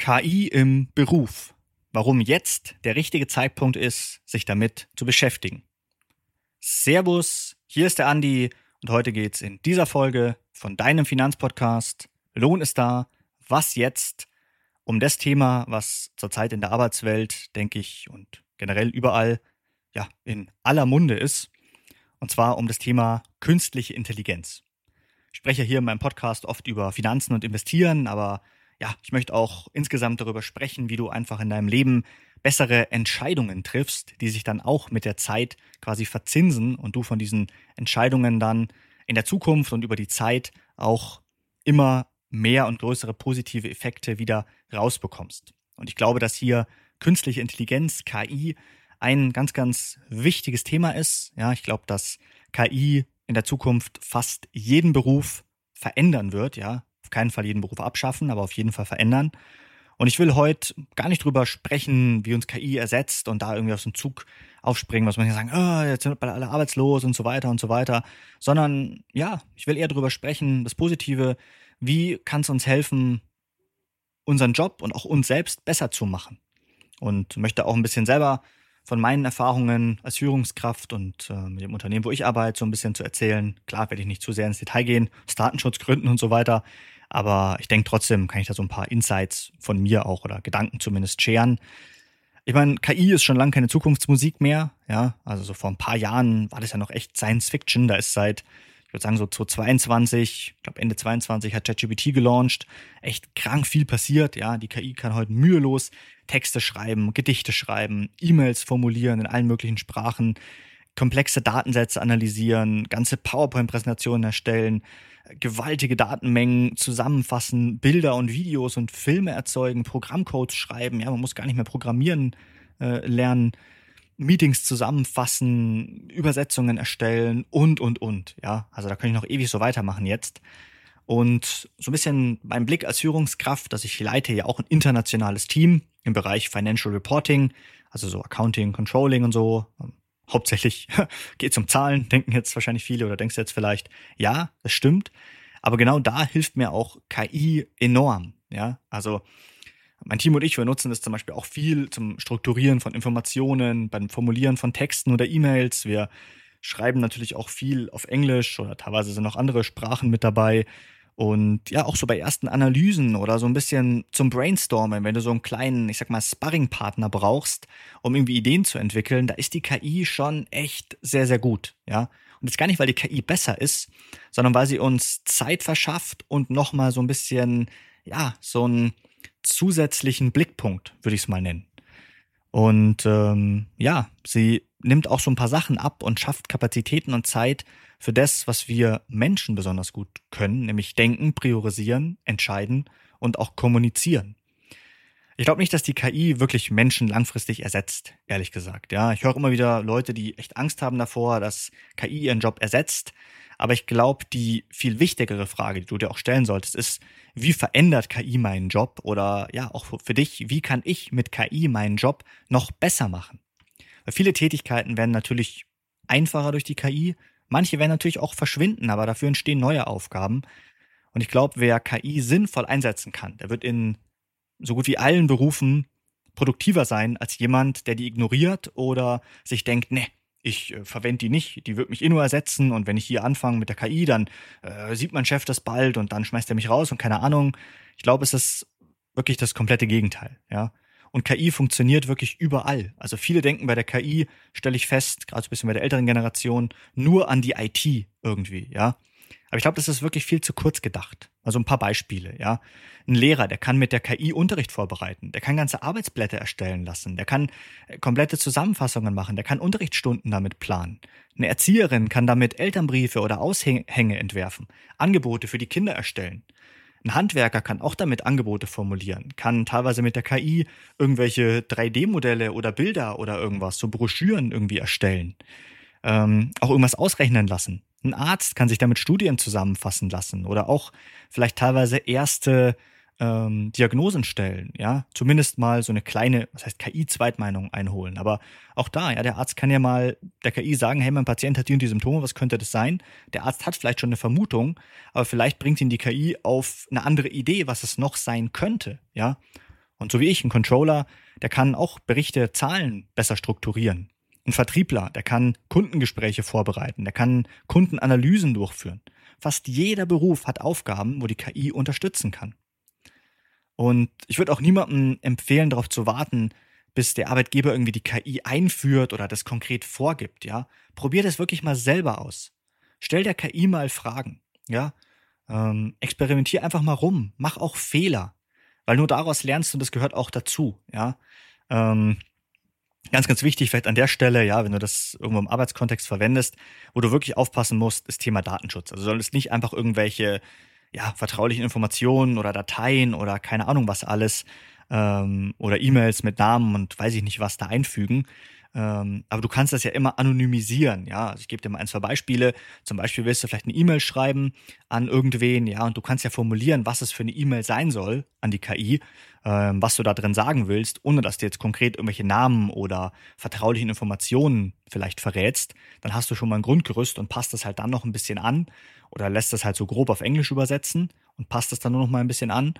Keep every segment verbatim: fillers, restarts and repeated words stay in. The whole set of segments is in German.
K I im Beruf. Warum jetzt der richtige Zeitpunkt ist, sich damit zu beschäftigen. Servus, hier ist der Andi und heute geht's in dieser Folge von deinem Finanzpodcast Lohn ist da, was jetzt? Um das Thema, was zurzeit in der Arbeitswelt, denke ich, und generell überall, ja, in aller Munde ist. Und zwar um das Thema künstliche Intelligenz. Ich spreche hier in meinem Podcast oft über Finanzen und Investieren, aber ja, ich möchte auch insgesamt darüber sprechen, wie du einfach in deinem Leben bessere Entscheidungen triffst, die sich dann auch mit der Zeit quasi verzinsen und du von diesen Entscheidungen dann in der Zukunft und über die Zeit auch immer mehr und größere positive Effekte wieder rausbekommst. Und ich glaube, dass hier künstliche Intelligenz, K I, ein ganz, ganz wichtiges Thema ist. Ja, ich glaube, dass K I in der Zukunft fast jeden Beruf verändern wird, ja. Auf keinen Fall jeden Beruf abschaffen, aber auf jeden Fall verändern. Und ich will heute gar nicht drüber sprechen, wie uns K I ersetzt und da irgendwie aus dem Zug aufspringen, was man hier sagen, oh, jetzt sind alle arbeitslos und so weiter und so weiter, sondern ja, ich will eher drüber sprechen, das Positive, wie kann es uns helfen, unseren Job und auch uns selbst besser zu machen. Und möchte auch ein bisschen selber von meinen Erfahrungen als Führungskraft und äh, mit dem Unternehmen, wo ich arbeite, so ein bisschen zu erzählen. Klar werde ich nicht zu sehr ins Detail gehen, aus Datenschutzgründen und so weiter, aber ich denke trotzdem, kann ich da so ein paar Insights von mir auch oder Gedanken zumindest scheren. Ich meine, K I ist schon lange keine Zukunftsmusik mehr, ja, also so vor ein paar Jahren war das ja noch echt Science Fiction, da ist seit, ich würde sagen so zweitausendzweiundzwanzig, ich glaube Ende zweiundzwanzig hat ChatGPT gelauncht, echt krank viel passiert, ja, die K I kann heute mühelos Texte schreiben, Gedichte schreiben, E-Mails formulieren in allen möglichen Sprachen, komplexe Datensätze analysieren, ganze PowerPoint-Präsentationen erstellen, gewaltige Datenmengen zusammenfassen, Bilder und Videos und Filme erzeugen, Programmcodes schreiben, ja, man muss gar nicht mehr programmieren äh, lernen, Meetings zusammenfassen, Übersetzungen erstellen und, und, und, ja, also da kann ich noch ewig so weitermachen jetzt. Und so ein bisschen mein Blick als Führungskraft, dass ich leite ja auch ein internationales Team im Bereich Financial Reporting, also so Accounting, Controlling und so. Hauptsächlich geht es um Zahlen, denken jetzt wahrscheinlich viele oder denkst du jetzt vielleicht, ja, das stimmt. Aber genau da hilft mir auch K I enorm. Ja, also mein Team und ich, wir nutzen das zum Beispiel auch viel zum Strukturieren von Informationen, beim Formulieren von Texten oder E-Mails. Wir schreiben natürlich auch viel auf Englisch oder teilweise sind noch andere Sprachen mit dabei. Und ja, auch so bei ersten Analysen oder so ein bisschen zum Brainstormen, wenn du so einen kleinen, ich sag mal, Sparringpartner brauchst, um irgendwie Ideen zu entwickeln, da ist die K I schon echt sehr, sehr gut, ja. Und jetzt gar nicht, weil die K I besser ist, sondern weil sie uns Zeit verschafft und nochmal so ein bisschen, ja, so einen zusätzlichen Blickpunkt, würde ich es mal nennen. Und ähm, ja, sie nimmt auch so ein paar Sachen ab und schafft Kapazitäten und Zeit für das, was wir Menschen besonders gut können, nämlich denken, priorisieren, entscheiden und auch kommunizieren. Ich glaube nicht, dass die K I wirklich Menschen langfristig ersetzt, ehrlich gesagt. Ja, ich höre immer wieder Leute, die echt Angst haben davor, dass K I ihren Job ersetzt. Aber ich glaube, die viel wichtigere Frage, die du dir auch stellen solltest, ist, wie verändert K I meinen Job? Oder ja, auch für dich, wie kann ich mit K I meinen Job noch besser machen? Weil viele Tätigkeiten werden natürlich einfacher durch die K I. Manche werden natürlich auch verschwinden, aber dafür entstehen neue Aufgaben. Und ich glaube, wer K I sinnvoll einsetzen kann, der wird in so gut wie allen Berufen produktiver sein als jemand, der die ignoriert oder sich denkt, ne, ich äh, verwende die nicht, die wird mich eh nur ersetzen und wenn ich hier anfange mit der K I, dann äh, sieht mein Chef das bald und dann schmeißt er mich raus und keine Ahnung. Ich glaube, es ist wirklich das komplette Gegenteil, ja. Und K I funktioniert wirklich überall. Also viele denken bei der K I, stelle ich fest, gerade so ein bisschen bei der älteren Generation, nur an die I T irgendwie, ja. Aber ich glaube, das ist wirklich viel zu kurz gedacht. Also ein paar Beispiele, ja. Ein Lehrer, der kann mit der K I Unterricht vorbereiten, der kann ganze Arbeitsblätter erstellen lassen, der kann komplette Zusammenfassungen machen, der kann Unterrichtsstunden damit planen. Eine Erzieherin kann damit Elternbriefe oder Aushänge entwerfen, Angebote für die Kinder erstellen. Ein Handwerker kann auch damit Angebote formulieren, kann teilweise mit der K I irgendwelche drei D Modelle oder Bilder oder irgendwas, so Broschüren irgendwie erstellen, ähm, auch irgendwas ausrechnen lassen. Ein Arzt kann sich damit Studien zusammenfassen lassen oder auch vielleicht teilweise erste ähm, Diagnosen stellen, ja, zumindest mal so eine kleine, was heißt K I-Zweitmeinung einholen. Aber auch da, ja, der Arzt kann ja mal der K I sagen, hey, mein Patient hat die und die Symptome, was könnte das sein? Der Arzt hat vielleicht schon eine Vermutung, aber vielleicht bringt ihn die K I auf eine andere Idee, was es noch sein könnte, ja. Und so wie ich, ein Controller, der kann auch Berichte, Zahlen besser strukturieren. Ein Vertriebler, der kann Kundengespräche vorbereiten, der kann Kundenanalysen durchführen. Fast jeder Beruf hat Aufgaben, wo die K I unterstützen kann. Und ich würde auch niemandem empfehlen, darauf zu warten, bis der Arbeitgeber irgendwie die K I einführt oder das konkret vorgibt, ja. Probier das wirklich mal selber aus. Stell der K I mal Fragen, ja. Ähm, experimentier einfach mal rum. Mach auch Fehler. Weil nur daraus lernst du, und das gehört auch dazu, ja. Ähm, ganz, ganz wichtig, vielleicht an der Stelle, ja, wenn du das irgendwo im Arbeitskontext verwendest, wo du wirklich aufpassen musst, ist Thema Datenschutz. Also solltest nicht einfach irgendwelche, ja, vertraulichen Informationen oder Dateien oder keine Ahnung was alles ähm, oder E-Mails mit Namen und weiß ich nicht was da einfügen. Ähm, aber du kannst das ja immer anonymisieren, ja. Also ich gebe dir mal ein, zwei Beispiele. Zum Beispiel willst du vielleicht eine E-Mail schreiben an irgendwen, ja, und du kannst ja formulieren, was es für eine E-Mail sein soll an die K I, ähm, was du da drin sagen willst, ohne dass du jetzt konkret irgendwelche Namen oder vertraulichen Informationen vielleicht verrätst. Dann hast du schon mal ein Grundgerüst und passt das halt dann noch ein bisschen an oder lässt das halt so grob auf Englisch übersetzen und passt das dann nur noch mal ein bisschen an.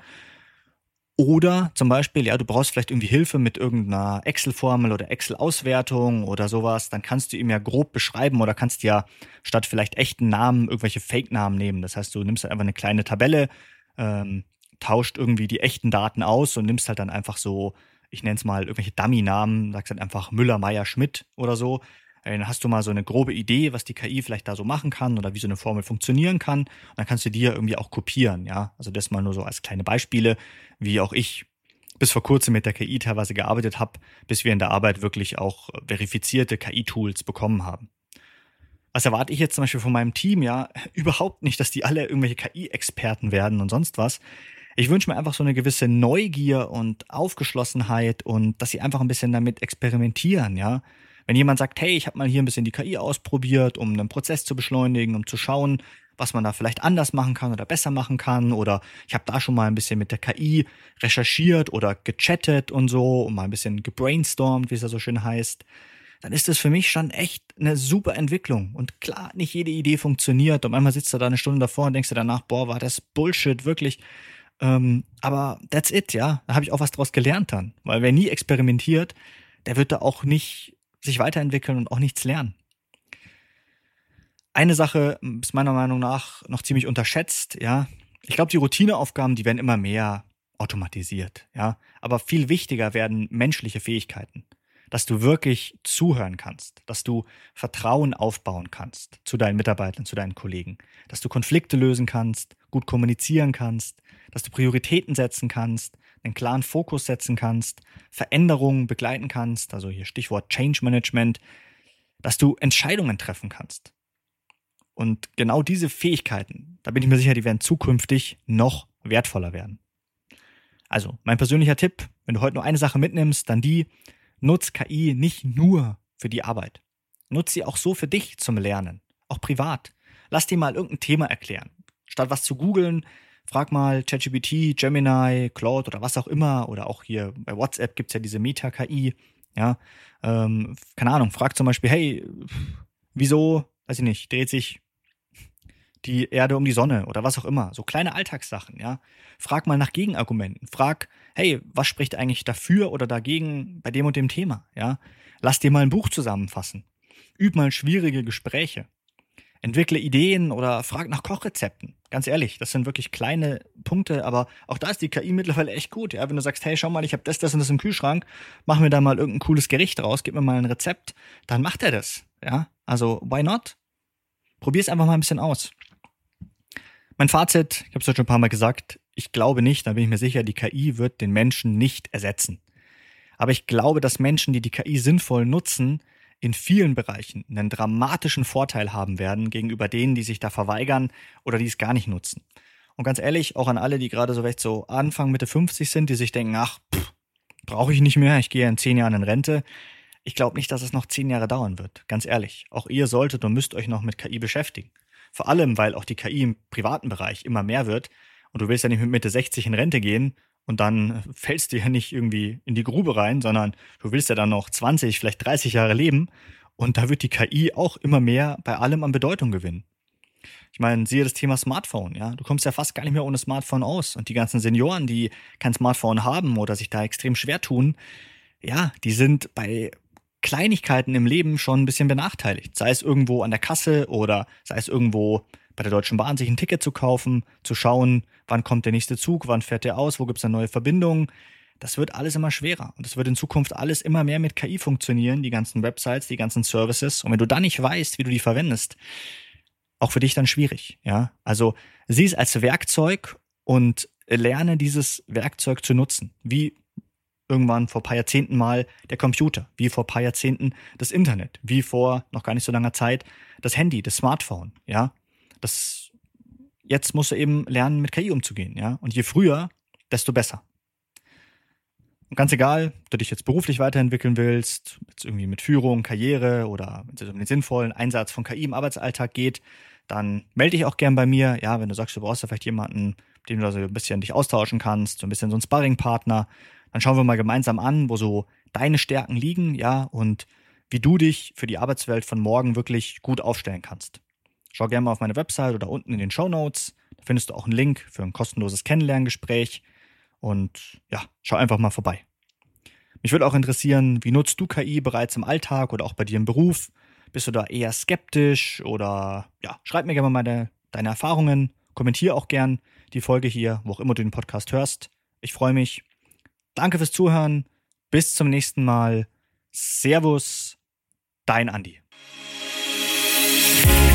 Oder zum Beispiel, ja, du brauchst vielleicht irgendwie Hilfe mit irgendeiner Excel-Formel oder Excel-Auswertung oder sowas, dann kannst du ihm ja grob beschreiben oder kannst ja statt vielleicht echten Namen irgendwelche Fake-Namen nehmen. Das heißt, du nimmst halt einfach eine kleine Tabelle, ähm, tauscht irgendwie die echten Daten aus und nimmst halt dann einfach so, ich nenne es mal irgendwelche Dummy-Namen, sagst halt einfach Müller, Meier, Schmidt oder so. Dann hast du mal so eine grobe Idee, was die K I vielleicht da so machen kann oder wie so eine Formel funktionieren kann. Und dann kannst du die ja irgendwie auch kopieren, ja. Also das mal nur so als kleine Beispiele, wie auch ich bis vor kurzem mit der K I teilweise gearbeitet habe, bis wir in der Arbeit wirklich auch verifizierte K I-Tools bekommen haben. Was erwarte ich jetzt zum Beispiel von meinem Team? Ja, überhaupt nicht, dass die alle irgendwelche K I-Experten werden und sonst was. Ich wünsche mir einfach so eine gewisse Neugier und Aufgeschlossenheit und dass sie einfach ein bisschen damit experimentieren, ja. Wenn jemand sagt, hey, ich habe mal hier ein bisschen die K I ausprobiert, um einen Prozess zu beschleunigen, um zu schauen, was man da vielleicht anders machen kann oder besser machen kann, oder ich habe da schon mal ein bisschen mit der K I recherchiert oder gechattet und so und mal ein bisschen gebrainstormt, wie es ja so schön heißt, dann ist das für mich schon echt eine super Entwicklung. Und klar, nicht jede Idee funktioniert und manchmal sitzt du da eine Stunde davor und denkst dir danach, boah, war das Bullshit, wirklich. Ähm, aber that's it, ja. Da habe ich auch was draus gelernt dann. Weil wer nie experimentiert, der wird da auch nicht sich weiterentwickeln und auch nichts lernen. Eine Sache ist meiner Meinung nach noch ziemlich unterschätzt, ja. Ich glaube, die Routineaufgaben, die werden immer mehr automatisiert, ja. Aber viel wichtiger werden menschliche Fähigkeiten. Dass du wirklich zuhören kannst, dass du Vertrauen aufbauen kannst zu deinen Mitarbeitern, zu deinen Kollegen, dass du Konflikte lösen kannst, gut kommunizieren kannst, dass du Prioritäten setzen kannst, einen klaren Fokus setzen kannst, Veränderungen begleiten kannst, also hier Stichwort Change Management, dass du Entscheidungen treffen kannst. Und genau diese Fähigkeiten, da bin ich mir sicher, die werden zukünftig noch wertvoller werden. Also, mein persönlicher Tipp, wenn du heute nur eine Sache mitnimmst, dann die: Nutz K I nicht nur für die Arbeit. Nutz sie auch so für dich zum Lernen, auch privat. Lass dir mal irgendein Thema erklären. Statt was zu googeln, frag mal ChatGPT, Gemini, Claude oder was auch immer. Oder auch hier bei WhatsApp gibt's ja diese Meta-K I. Ja, ähm, keine Ahnung, frag zum Beispiel, hey, wieso, weiß ich nicht, dreht sich die Erde um die Sonne oder was auch immer. So kleine Alltagssachen, ja. Frag mal nach Gegenargumenten. Frag, hey, was spricht eigentlich dafür oder dagegen bei dem und dem Thema, ja. Lass dir mal ein Buch zusammenfassen. Üb mal schwierige Gespräche. Entwickle Ideen oder frag nach Kochrezepten. Ganz ehrlich, das sind wirklich kleine Punkte, aber auch da ist die K I mittlerweile echt gut, ja. Wenn du sagst, hey, schau mal, ich habe das, das und das im Kühlschrank, mach mir da mal irgendein cooles Gericht raus, gib mir mal ein Rezept, dann macht er das, ja. Also, why not? Probier's einfach mal ein bisschen aus. Mein Fazit, ich habe es heute schon ein paar Mal gesagt, ich glaube nicht, da bin ich mir sicher, die K I wird den Menschen nicht ersetzen. Aber ich glaube, dass Menschen, die die K I sinnvoll nutzen, in vielen Bereichen einen dramatischen Vorteil haben werden gegenüber denen, die sich da verweigern oder die es gar nicht nutzen. Und ganz ehrlich, auch an alle, die gerade so recht so Anfang, Mitte fünfzig sind, die sich denken, ach, brauche ich nicht mehr, ich gehe in zehn Jahren in Rente. Ich glaube nicht, dass es noch zehn Jahre dauern wird, ganz ehrlich. Auch ihr solltet und müsst euch noch mit K I beschäftigen. Vor allem, weil auch die K I im privaten Bereich immer mehr wird und du willst ja nicht mit Mitte sechzig in Rente gehen und dann fällst du ja nicht irgendwie in die Grube rein, sondern du willst ja dann noch zwanzig, vielleicht dreißig Jahre leben und da wird die K I auch immer mehr bei allem an Bedeutung gewinnen. Ich meine, siehe das Thema Smartphone, ja. Du kommst ja fast gar nicht mehr ohne Smartphone aus. Und die ganzen Senioren, die kein Smartphone haben oder sich da extrem schwer tun, ja, die sind bei Kleinigkeiten im Leben schon ein bisschen benachteiligt. Sei es irgendwo an der Kasse oder sei es irgendwo bei der Deutschen Bahn sich ein Ticket zu kaufen, zu schauen, wann kommt der nächste Zug, wann fährt der aus, wo gibt es eine neue Verbindung. Das wird alles immer schwerer. Und es wird in Zukunft alles immer mehr mit K I funktionieren, die ganzen Websites, die ganzen Services. Und wenn du dann nicht weißt, wie du die verwendest, auch für dich dann schwierig, ja. Also sieh es als Werkzeug und lerne dieses Werkzeug zu nutzen. Wie irgendwann vor ein paar Jahrzehnten mal der Computer, wie vor ein paar Jahrzehnten das Internet, wie vor noch gar nicht so langer Zeit das Handy, das Smartphone, ja. Das, jetzt musst du eben lernen, mit K I umzugehen, ja. Und je früher, desto besser. Und ganz egal, ob du dich jetzt beruflich weiterentwickeln willst, jetzt irgendwie mit Führung, Karriere oder wenn es um den sinnvollen Einsatz von K I im Arbeitsalltag geht, dann melde dich auch gern bei mir. Ja, wenn du sagst, du brauchst ja vielleicht jemanden, mit dem du so ein bisschen dich austauschen kannst, so ein bisschen so ein Sparringpartner, dann schauen wir mal gemeinsam an, wo so deine Stärken liegen, ja, und wie du dich für die Arbeitswelt von morgen wirklich gut aufstellen kannst. Schau gerne mal auf meine Website oder unten in den Shownotes. Da findest du auch einen Link für ein kostenloses Kennenlerngespräch. Und ja, schau einfach mal vorbei. Mich würde auch interessieren, wie nutzt du K I bereits im Alltag oder auch bei dir im Beruf? Bist du da eher skeptisch oder ja, schreib mir gerne mal deine, deine Erfahrungen. Kommentiere auch gern die Folge hier, wo auch immer du den Podcast hörst. Ich freue mich. Danke fürs Zuhören. Bis zum nächsten Mal. Servus, dein Andi.